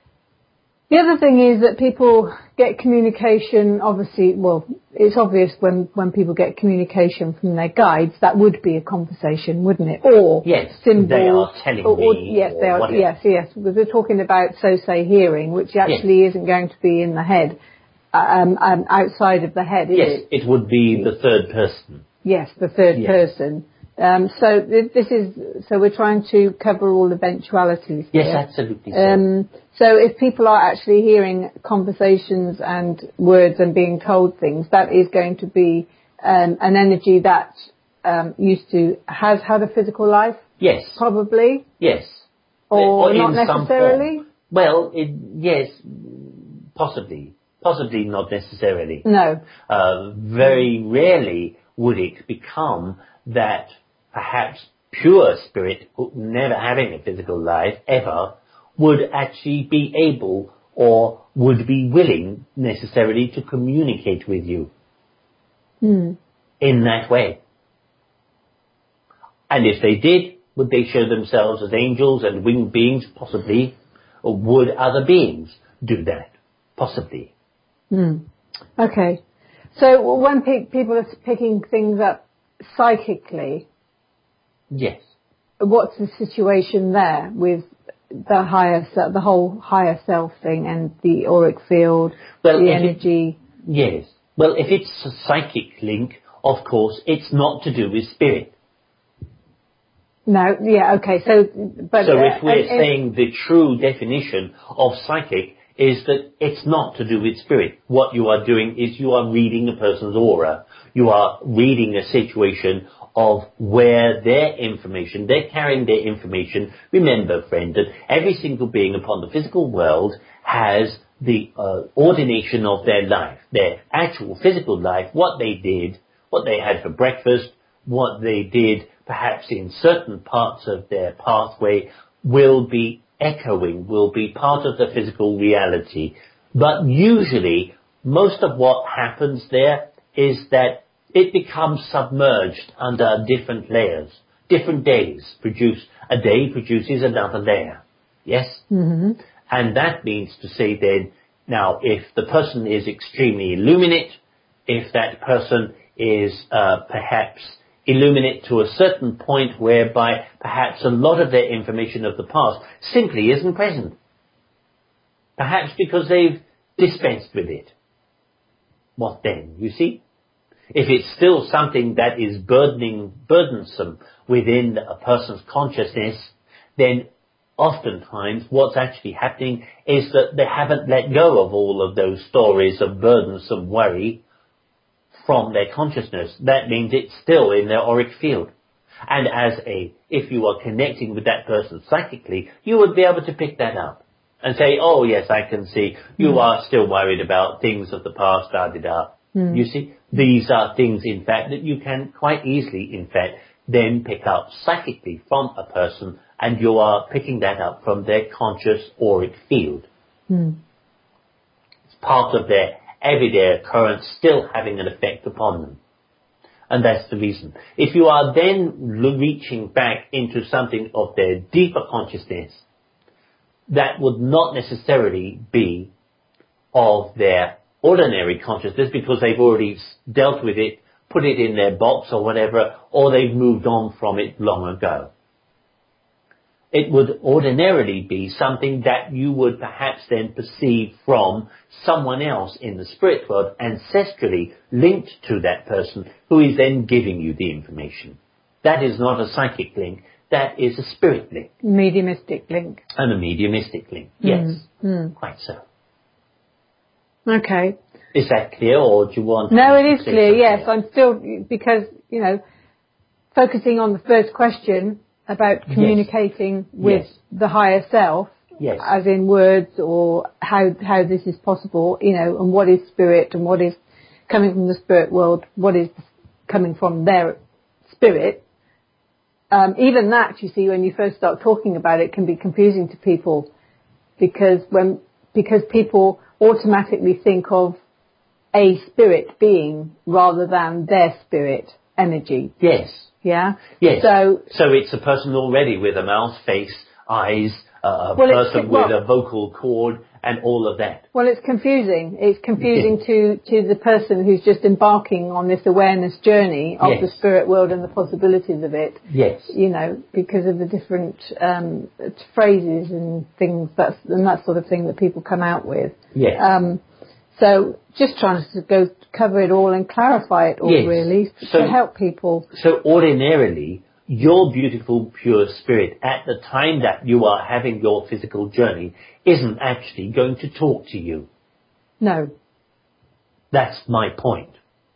Speaker 2: The other thing is that people get communication, obviously, well, it's obvious when, when people get communication from their guides, that would be a conversation, wouldn't it? Or
Speaker 3: yes,
Speaker 2: symbols.
Speaker 3: They are telling
Speaker 2: or, or,
Speaker 3: me.
Speaker 2: Yes,
Speaker 3: or
Speaker 2: they are.
Speaker 3: whatever.
Speaker 2: Yes, yes. Because we're talking about so-say hearing, which actually yes. isn't going to be in the head, um, um, outside of the head, is
Speaker 3: yes,
Speaker 2: it?
Speaker 3: Yes, it would be the third person.
Speaker 2: Yes, the third yes. person. Um, so th- this is, so we're trying to cover all eventualities here.
Speaker 3: Yes, absolutely. So.
Speaker 2: Um, so if people are actually hearing conversations and words and being told things, that is going to be um, an energy that um, used to, has had a physical life?
Speaker 3: Yes.
Speaker 2: Probably?
Speaker 3: Yes.
Speaker 2: Or, or not
Speaker 3: in
Speaker 2: necessarily?
Speaker 3: Some form. Well, it, yes, possibly. Possibly not necessarily.
Speaker 2: No.
Speaker 3: Uh, very rarely would it become that perhaps pure spirit, never having a physical life ever, would actually be able or would be willing necessarily to communicate with you
Speaker 2: mm.
Speaker 3: in that way. And if they did, would they show themselves as angels and winged beings? Possibly. Or would other beings do that? Possibly.
Speaker 2: Mm. Okay. So when pe- people are picking things up psychically,
Speaker 3: yes,
Speaker 2: what's the situation there with the higher, se- the whole higher self thing and the auric field,
Speaker 3: well,
Speaker 2: the energy?
Speaker 3: It, yes. Well, if it's a psychic link, of course, it's not to do with spirit.
Speaker 2: No, yeah, okay. So, but
Speaker 3: so
Speaker 2: uh,
Speaker 3: if we're
Speaker 2: uh,
Speaker 3: saying the true definition of psychic is that it's not to do with spirit. What you are doing is you are reading a person's aura. You are reading a situation of where their information, they're carrying their information. Remember, friend, that every single being upon the physical world has the uh, ordination of their life, their actual physical life, what they did, what they had for breakfast, what they did perhaps in certain parts of their pathway will be echoing, will be part of the physical reality. But usually, most of what happens there is that it becomes submerged under different layers. Different days produce, a day produces another layer. Yes?
Speaker 2: Mm-hmm.
Speaker 3: And that means to say then, now if the person is extremely illuminate, if that person is uh, perhaps illuminate to a certain point whereby perhaps a lot of their information of the past simply isn't present. Perhaps because they've dispensed with it. What then, you see? If it's still something that is burdening, burdensome within a person's consciousness, then oftentimes what's actually happening is that they haven't let go of all of those stories of burdensome worry from their consciousness. That means it's still in their auric field. And as a, if you are connecting with that person psychically, you would be able to pick that up and say, oh yes, I can see you mm. are still worried about things of the past, da da da. Mm. You see, these are things in fact that you can quite easily in fact then pick up psychically from a person, and you are picking that up from their conscious auric field.
Speaker 2: Mm.
Speaker 3: It's part of their everyday occurrence still having an effect upon them. And that's the reason. If you are then reaching back into something of their deeper consciousness, that would not necessarily be of their ordinary consciousness because they've already dealt with it, put it in their box or whatever, or they've moved on from it long ago. It would ordinarily be something that you would perhaps then perceive from someone else in the spirit world, ancestrally linked to that person, who is then giving you the information. That is not a psychic link, that is a spirit link.
Speaker 2: Mediumistic link.
Speaker 3: And a mediumistic link, yes.
Speaker 2: Mm. Mm.
Speaker 3: Quite so.
Speaker 2: Okay.
Speaker 3: Is that clear, or do you want
Speaker 2: No,
Speaker 3: to
Speaker 2: it is clear, yes. I'm still, because, you know, focusing on the first question about communicating yes. with
Speaker 3: yes.
Speaker 2: the higher self,
Speaker 3: yes.
Speaker 2: as in words, or how how this is possible, you know, and what is spirit and what is coming from the spirit world, what is coming from their spirit. Um, even that, you see, when you first start talking about it, can be confusing to people because when because people automatically think of a spirit being rather than their spirit energy.
Speaker 3: Yes.
Speaker 2: Yeah?
Speaker 3: Yes.
Speaker 2: So,
Speaker 3: so it's a person already with a mouth, face, eyes, uh, a
Speaker 2: well,
Speaker 3: person
Speaker 2: well,
Speaker 3: with a vocal cord and all of that.
Speaker 2: Well, it's confusing. It's confusing to, to the person who's just embarking on this awareness journey of
Speaker 3: yes.
Speaker 2: the spirit world and the possibilities of it.
Speaker 3: Yes.
Speaker 2: You know, because of the different um, phrases and things that's, and that sort of thing that people come out with.
Speaker 3: Yes.
Speaker 2: Um, so just trying to go cover it all and clarify it all,
Speaker 3: yes.
Speaker 2: really,
Speaker 3: so,
Speaker 2: to help people.
Speaker 3: So ordinarily, your beautiful, pure spirit at the time that you are having your physical journey isn't actually going to talk to you.
Speaker 2: No.
Speaker 3: That's my point.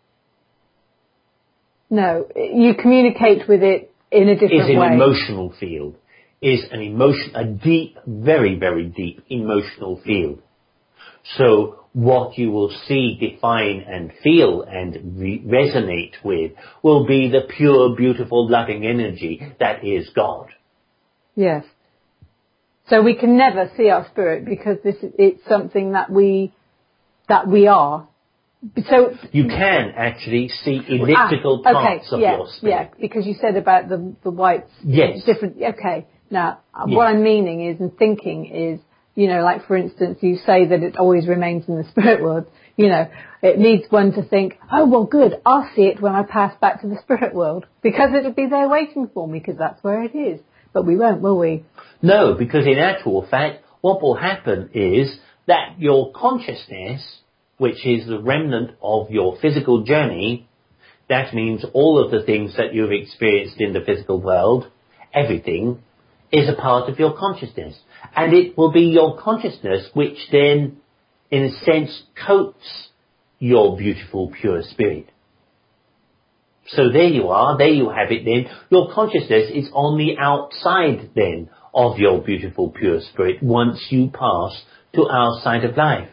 Speaker 2: No, you communicate with it in a different
Speaker 3: way. Is an
Speaker 2: way.
Speaker 3: emotional field. Is an emotion, a deep, very, very deep emotional field. So what you will see, define and feel and re- resonate with will be the pure, beautiful, loving energy that is God.
Speaker 2: Yes. So we can never see our spirit because this it's something that we that we are. So
Speaker 3: you can actually see elliptical
Speaker 2: ah,
Speaker 3: parts
Speaker 2: okay,
Speaker 3: of
Speaker 2: yeah,
Speaker 3: your spirit.
Speaker 2: Yeah, because you said about the the whites.
Speaker 3: Yes.
Speaker 2: Different. Okay. Now,
Speaker 3: yes.
Speaker 2: what I'm meaning is, and thinking is, you know, like for instance, you say that it always remains in the spirit world. You know, it needs one to think, oh well, good, I'll see it when I pass back to the spirit world because it'll be there waiting for me because that's where it is. But we won't, will we?
Speaker 3: No, because in actual fact, what will happen is that your consciousness, which is the remnant of your physical journey, that means all of the things that you've experienced in the physical world, everything, is a part of your consciousness. And it will be your consciousness which then, in a sense, coats your beautiful, pure spirit. So there you are, there you have it then. Your consciousness is on the outside then of your beautiful, pure spirit once you pass to our side of life.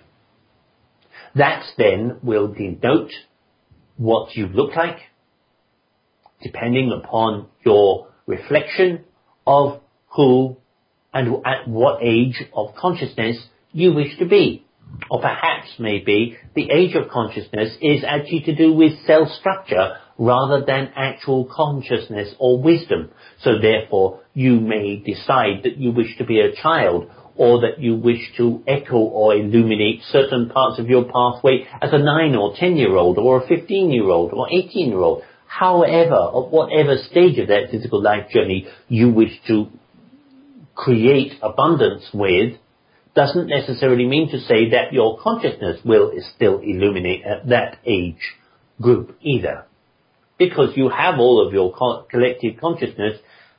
Speaker 3: That then will denote what you look like, depending upon your reflection of who and at what age of consciousness you wish to be. Or perhaps maybe the age of consciousness is actually to do with cell structure rather than actual consciousness or wisdom. So therefore you may decide that you wish to be a child, or that you wish to echo or illuminate certain parts of your pathway as a nine or ten year old or a fifteen year old or eighteen year old. However, at whatever stage of that physical life journey you wish to create abundance with, doesn't necessarily mean to say that your consciousness will still illuminate at that age group either. Because you have all of your co- collective consciousness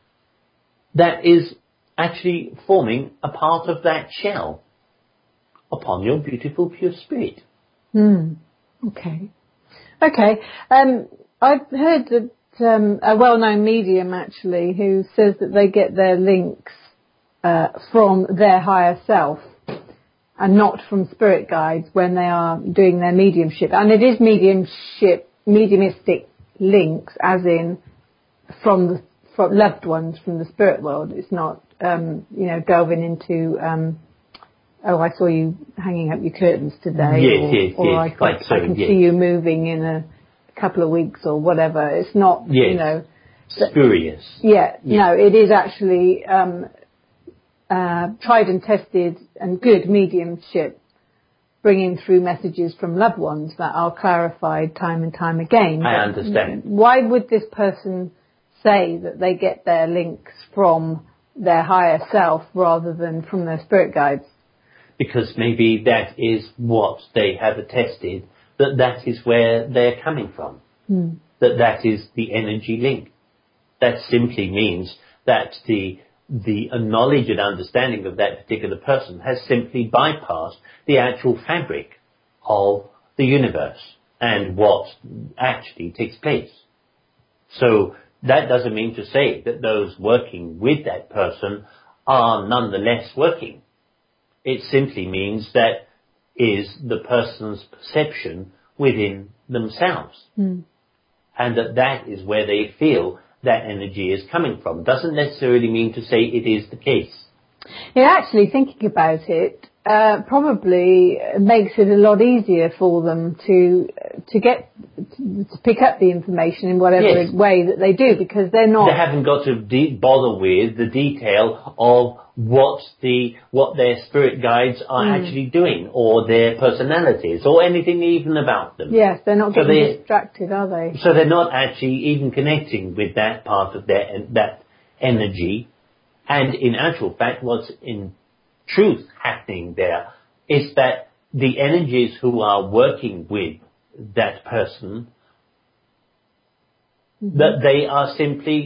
Speaker 3: that is actually forming a part of that shell upon your beautiful pure spirit.
Speaker 2: Hmm. Okay. Okay. Um, I've heard that um, a well-known medium actually who says that they get their links uh, from their higher self and not from spirit guides when they are doing their mediumship. And it is mediumship, mediumistic links, as in from the from loved ones from the spirit world. It's not, um, you know, delving into, um, oh, I saw you hanging up your curtains today.
Speaker 3: Yes,
Speaker 2: or,
Speaker 3: yes,
Speaker 2: or
Speaker 3: yes,
Speaker 2: I,
Speaker 3: quite
Speaker 2: can,
Speaker 3: so,
Speaker 2: I can
Speaker 3: yes.
Speaker 2: see you moving in a couple of weeks or whatever. It's not,
Speaker 3: yes.
Speaker 2: you know.
Speaker 3: Spurious.
Speaker 2: Yeah,
Speaker 3: yes.
Speaker 2: No, it is actually um, uh, tried and tested and good mediumship, bringing through messages from loved ones that are clarified time and time again.
Speaker 3: I
Speaker 2: But
Speaker 3: understand.
Speaker 2: why would this person say that they get their links from their higher self rather than from their spirit guides?
Speaker 3: Because maybe that is what they have attested, that that is where they're coming from.
Speaker 2: Hmm.
Speaker 3: That that is the energy link. That simply means that the the knowledge and understanding of that particular person has simply bypassed the actual fabric of the universe and what actually takes place. So that doesn't mean to say that those working with that person are nonetheless working. It simply means that is the person's perception within themselves.
Speaker 2: Mm.
Speaker 3: And that that is where they feel that energy is coming from. Doesn't necessarily mean to say it is the case.
Speaker 2: Yeah, actually, thinking about it, uh, probably makes it a lot easier for them to to get to pick up the information in whatever
Speaker 3: yes.
Speaker 2: way that they do, because they're not.
Speaker 3: They haven't got to de- bother with the detail of what the what their spirit guides are mm. actually doing, or their personalities, or anything even about them.
Speaker 2: Yes, they're not
Speaker 3: so
Speaker 2: getting distracted, are they?
Speaker 3: So they're not actually even connecting with that part of their that energy. And in actual fact, what's in truth happening there is that the energies who are working with that person, mm-hmm. that they are simply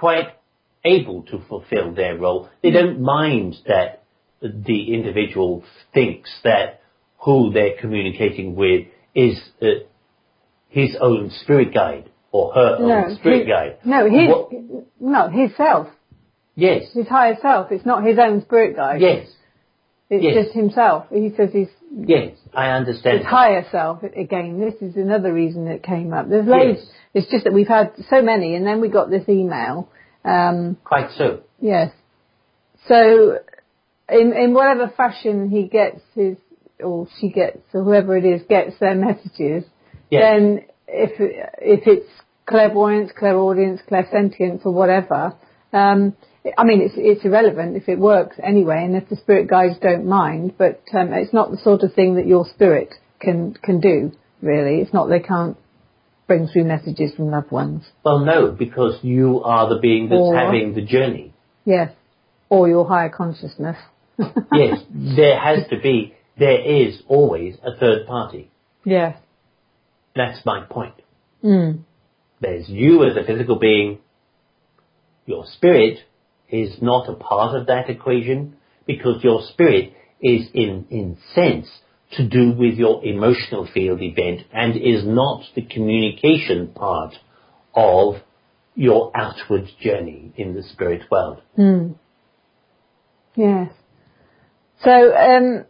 Speaker 3: quite able to fulfill their role. They don't mind that the individual thinks that who they're communicating with is uh, his own spirit guide or her
Speaker 2: no,
Speaker 3: own spirit
Speaker 2: his,
Speaker 3: guide.
Speaker 2: No, his,
Speaker 3: what,
Speaker 2: no, his self.
Speaker 3: Yes.
Speaker 2: His higher self. It's not his own spirit guide.
Speaker 3: Yes.
Speaker 2: It's
Speaker 3: yes.
Speaker 2: just himself. He says he's...
Speaker 3: Yes, I understand.
Speaker 2: His higher self. Again, this is another reason it came up. There's loads.
Speaker 3: Yes.
Speaker 2: It's just that we've had so many, and then we got this email. Um,
Speaker 3: Quite so.
Speaker 2: Yes. So, in in whatever fashion he gets his, or she gets, or whoever it is gets their messages,
Speaker 3: yes.
Speaker 2: then if if it's clairvoyance, clairaudience, clairsentience, or whatever, um, I mean, it's it's irrelevant if it works anyway, and if the spirit guides don't mind. But um, it's not the sort of thing that your spirit can can do. Really, it's not. They can't bring through messages from loved ones.
Speaker 3: Well, no, because you are the being that's
Speaker 2: or,
Speaker 3: having the journey.
Speaker 2: Yes, or your higher consciousness.
Speaker 3: Yes, there has to be. There is always a third party.
Speaker 2: Yes.
Speaker 3: That's my point.
Speaker 2: Mm.
Speaker 3: There's you as a physical being. Your spirit is not a part of that equation because your spirit is in, in sense to do with your emotional field event and is not the communication part of your outward journey in the spirit world.
Speaker 2: Mm. Yes. So, um,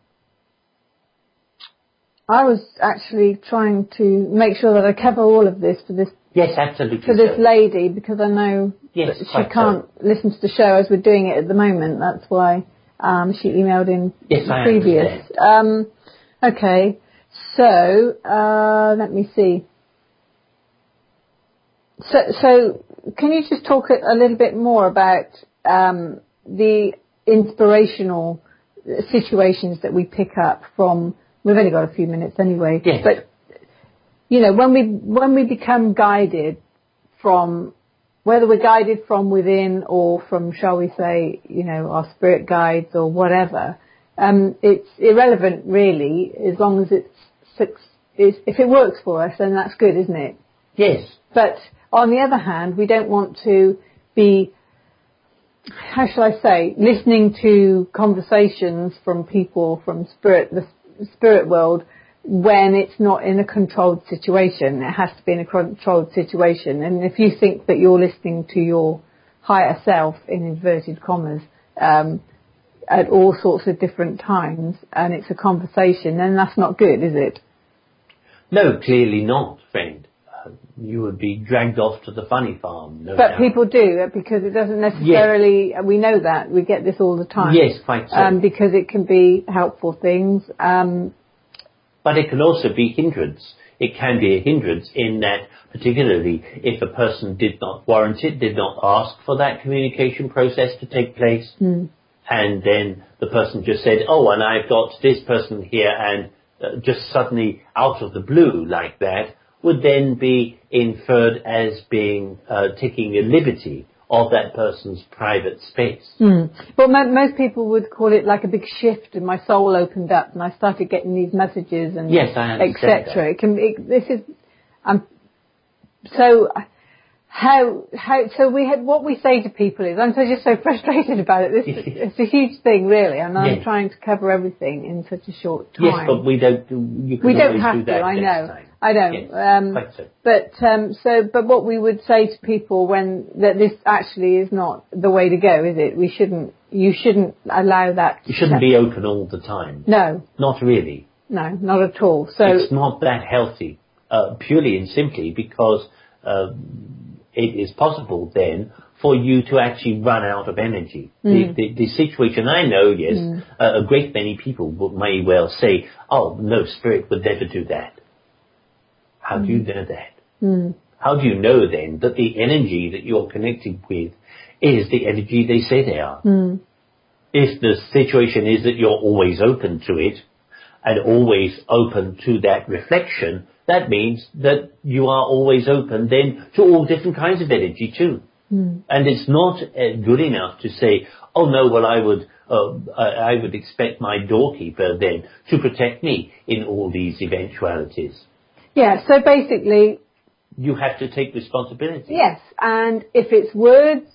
Speaker 2: I was actually trying to make sure that I cover all of this for this.
Speaker 3: Yes, absolutely.
Speaker 2: For this
Speaker 3: so.
Speaker 2: lady, because I know
Speaker 3: yes,
Speaker 2: that she can't
Speaker 3: so.
Speaker 2: listen to the show as we're doing it at the moment. That's why um, she emailed in
Speaker 3: yes, I
Speaker 2: previous. Um, okay, so uh, let me see. So, so can you just talk a, a little bit more about um, the inspirational situations that we pick up from? We've only got a few minutes anyway.
Speaker 3: Yes.
Speaker 2: But you know, when we when we become guided from, whether we're guided from within or from, shall we say, you know, our spirit guides or whatever, um, it's irrelevant really, as long as it's, it's if it works for us, then that's good, isn't it?
Speaker 3: Yes.
Speaker 2: But on the other hand, we don't want to be, how shall I say, listening to conversations from people from spirit, the spirit world, when it's not in a controlled situation. It has to be in a controlled situation. And if you think that you're listening to your higher self, in inverted commas, um, at all sorts of different times, and it's a conversation, then that's not good, is it?
Speaker 3: No, clearly not, friend. Uh, you would be dragged off to the funny farm. No
Speaker 2: but
Speaker 3: doubt.
Speaker 2: People do, because it doesn't necessarily, yes. We know that, we get this all the time.
Speaker 3: Yes, quite so.
Speaker 2: Um, because it can be helpful things. Um,
Speaker 3: But it can also be hindrance. It can be a hindrance in that, particularly if a person did not warrant it, did not ask for that communication process to take place,
Speaker 2: mm.
Speaker 3: and then the person just said, oh, and I've got this person here, and uh, just suddenly out of the blue like that, would then be inferred as being uh, taking a liberty of that person's private space.
Speaker 2: Mm. Well, mo- most people would call it like a big shift, and my soul opened up, and I started getting these messages, and
Speaker 3: yes, I understand
Speaker 2: et cetera. It can. It, this is. Um. So, how how so we had what we say to people is, I'm so just so frustrated about it. This it's a huge thing, really, and I'm
Speaker 3: yes.
Speaker 2: trying to cover everything in such a short time.
Speaker 3: Yes, but we don't. You can
Speaker 2: we don't have
Speaker 3: do
Speaker 2: to.
Speaker 3: That
Speaker 2: I know.
Speaker 3: time.
Speaker 2: I don't.
Speaker 3: Yes,
Speaker 2: um,
Speaker 3: quite so.
Speaker 2: But um, so, but what we would say to people when that this actually is not the way to go, is it? We shouldn't. You shouldn't allow that.
Speaker 3: You shouldn't be open all the time.
Speaker 2: No.
Speaker 3: Not really.
Speaker 2: No, not at all. So
Speaker 3: it's not that healthy, uh, purely and simply because uh, it is possible then for you to actually run out of energy. Mm. The, the, the situation I know, yes, mm. uh, a great many people would, may well say, "Oh, no, spirit would never do that." How do you know that?
Speaker 2: Mm.
Speaker 3: How do you know then that the energy that you're connected with is the energy they say they are?
Speaker 2: Mm.
Speaker 3: If the situation is that you're always open to it and always open to that reflection, that means that you are always open then to all different kinds of energy too.
Speaker 2: Mm.
Speaker 3: And it's not uh, good enough to say, oh no, well I would uh, I would expect my doorkeeper then to protect me in all these eventualities.
Speaker 2: Yeah, so basically...
Speaker 3: You have to take responsibility.
Speaker 2: Yes, and if it's words,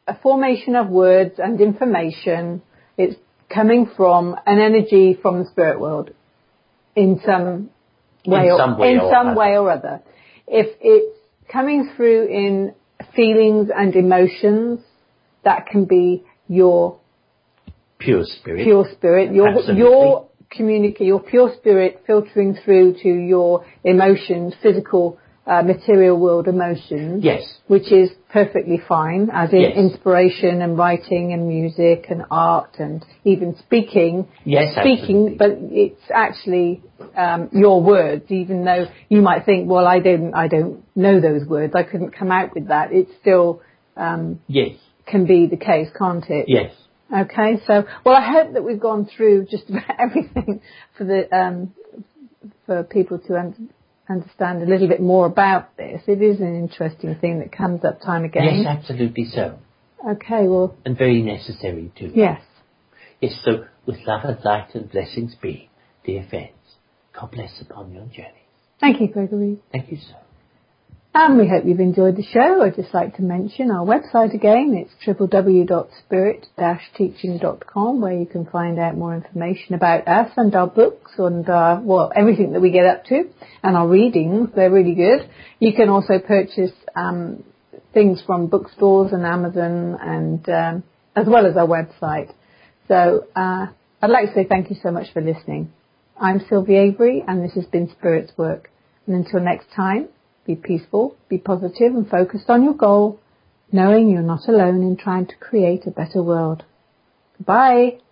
Speaker 2: a formation of words and information. It's coming from an energy from the spirit world in some way,
Speaker 3: in
Speaker 2: or,
Speaker 3: some way,
Speaker 2: in
Speaker 3: or,
Speaker 2: some
Speaker 3: other.
Speaker 2: way or other. If it's coming through in feelings and emotions, that can be your
Speaker 3: pure spirit.
Speaker 2: Pure spirit. Your
Speaker 3: Absolutely.
Speaker 2: your communicate your pure spirit filtering through to your emotions, physical, uh, material world emotions.
Speaker 3: Yes.
Speaker 2: Which is perfectly fine, as in
Speaker 3: Yes.
Speaker 2: inspiration and writing and music and art and even speaking.
Speaker 3: Yes,
Speaker 2: Speaking,
Speaker 3: absolutely.
Speaker 2: but it's actually um, your words, even though you might think, well, I don't, I don't know those words. I couldn't come out with that. It still um,
Speaker 3: yes.
Speaker 2: can be the case, can't it?
Speaker 3: Yes.
Speaker 2: Okay, so, well, I hope that we've gone through just about everything for the um, for people to un- understand a little bit more about this. It is an interesting thing that comes up time again.
Speaker 3: Yes, absolutely so.
Speaker 2: Okay, well...
Speaker 3: And very necessary too.
Speaker 2: Yes.
Speaker 3: Yes, so with love and light and blessings be, dear friends, God bless upon your journey.
Speaker 2: Thank you, Gregory.
Speaker 3: Thank you, sir.
Speaker 2: And we hope you've enjoyed the show. I'd just like to mention our website again. It's w w w dot spirit dash teaching dot com, where you can find out more information about us and our books and uh, well, everything that we get up to, and our readings. They're really good. You can also purchase um, things from bookstores and Amazon, and um, as well as our website. So uh, I'd like to say thank you so much for listening. I'm Sylvia Avery, and this has been Spirit's Work. And until next time, be peaceful, be positive and focused on your goal, knowing you're not alone in trying to create a better world. Goodbye.